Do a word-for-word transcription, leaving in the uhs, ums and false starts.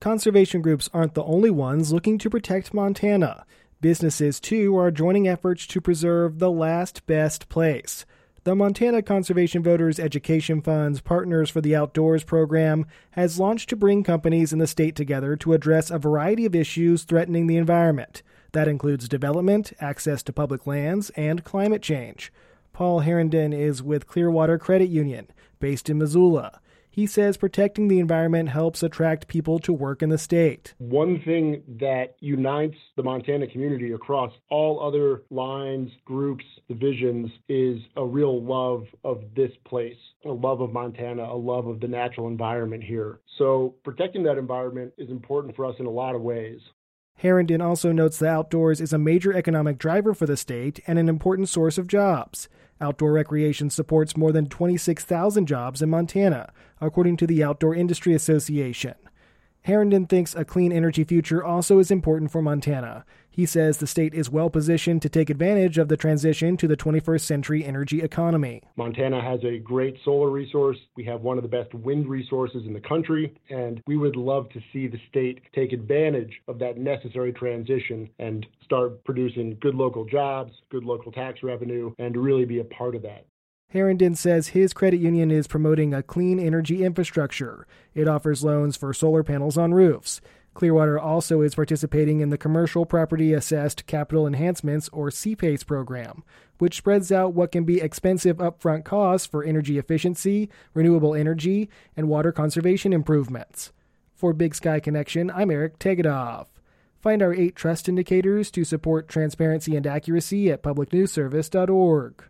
Conservation groups aren't the only ones looking to protect Montana. Businesses, too, are joining efforts to preserve the last best place. The Montana Conservation Voters Education Fund's Partners for the Outdoors program has launched to bring companies in the state together to address a variety of issues threatening the environment. That includes development, access to public lands, and climate change. Paul Herndon is with Clearwater Credit Union, based in Missoula. He says protecting the environment helps attract people to work in the state. One thing that unites the Montana community across all other lines, groups, divisions is a real love of this place, a love of Montana, a love of the natural environment here. So protecting that environment is important for us in a lot of ways. Herndon also notes the outdoors is a major economic driver for the state and an important source of jobs. Outdoor recreation supports more than twenty-six thousand jobs in Montana, according to the Outdoor Industry Association. Herndon thinks a clean energy future also is important for Montana. He says the state is well positioned to take advantage of the transition to the twenty-first century energy economy. Montana has a great solar resource. We have one of the best wind resources in the country, and we would love to see the state take advantage of that necessary transition and start producing good local jobs, good local tax revenue, and really be a part of that. Herndon says his credit union is promoting a clean energy infrastructure. It offers loans for solar panels on roofs. Clearwater also is participating in the Commercial Property Assessed Capital Enhancements, or C PACE program, which spreads out what can be expensive upfront costs for energy efficiency, renewable energy, and water conservation improvements. For Big Sky Connection, I'm Eric Tegedoff. Find our eight trust indicators to support transparency and accuracy at public news service dot org.